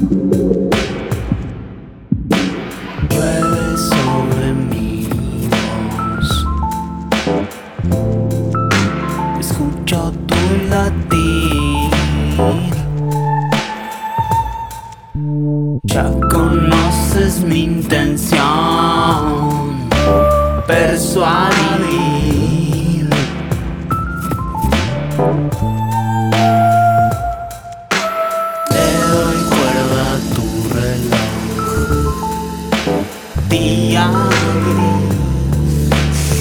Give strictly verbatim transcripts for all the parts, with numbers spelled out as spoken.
Llueve sobre mi voz, escucho tu latir. Ya conoces mi intención, persuadir. Le doy cuerda a tu reloj, día gris.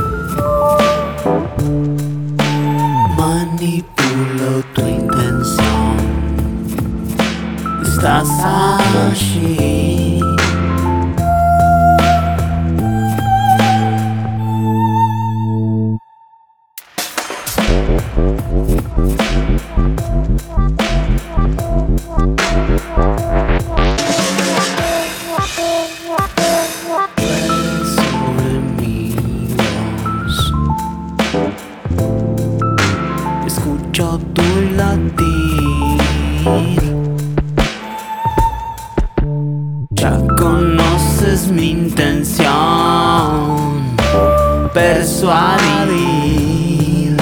Manipulo tu intención, estás allí. Sobre mi voz, escucho tu latir. Ya conoces mi intención, persuadir.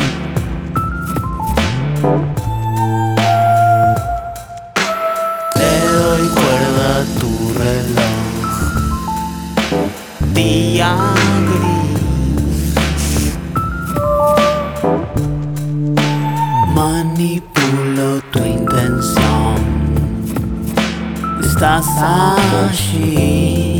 Le doy cuerda a tu reloj, día gris. Manipulo tu intención, estás allí.